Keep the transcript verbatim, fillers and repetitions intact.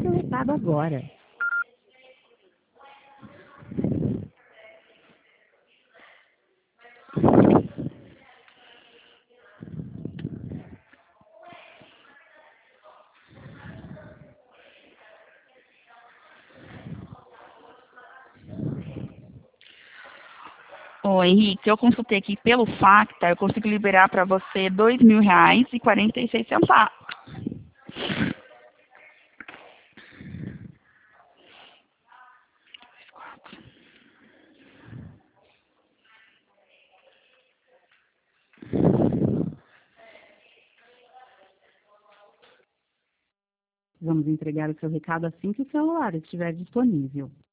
seu recado agora. Ô, Henrique, eu consultei aqui pelo Facta, eu consigo liberar para você dois mil reais e quarenta e seis centavos. Vamos entregar o seu recado assim que o celular estiver disponível.